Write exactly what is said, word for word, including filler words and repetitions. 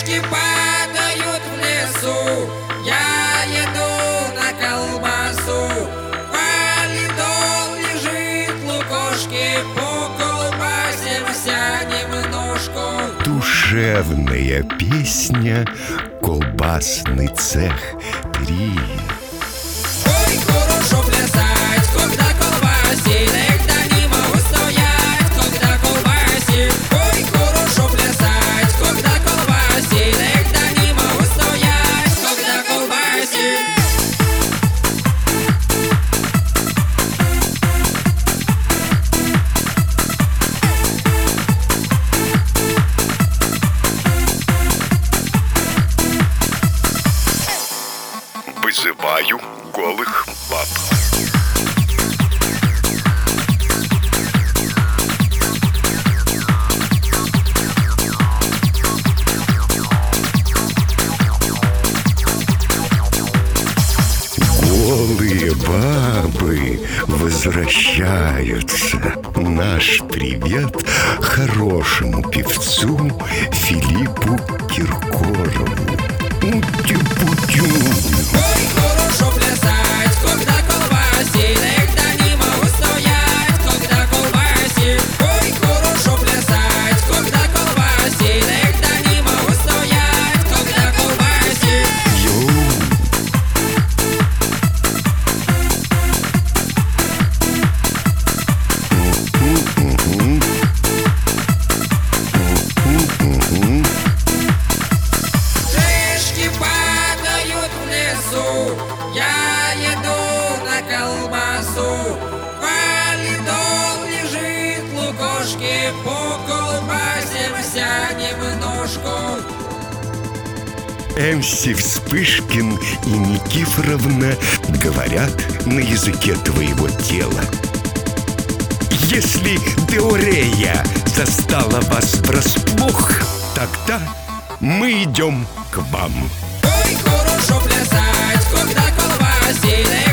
Шишки падают в лесу, я еду на колбасу. Валидол лежит, лукошки, по колбасе немножко. Душевная песня «Колбасный цех три». Ой, хорошо плясать, когда колбасит, когда не могу стоять, когда колбасит. Ой, хорошо плясать, когда колбасит, когда не могу стоять, когда колбасит. Вызываю голых баб. Голые бабы возвращаются. Наш привет хорошему певцу Филиппу Киркорову. Ути-путю. Ой, хорошо плясать, когда колбасит, когда не могу стоять, когда колбасит. Ой, хорошо плясать, когда колбасит, когда не могу стоять, когда колбасит. Йоу. Мгм. Мгм. Шишки падают в лесу, я еду на колбасу. Валидол лежит, лукошки, по колбасе вся немножко. эм си Вспышкин и Никифоровна говорят на языке твоего тела. Если диарея застала вас врасплох, тогда мы идем к вам. Ой, хорошо плясать, когда колбасит.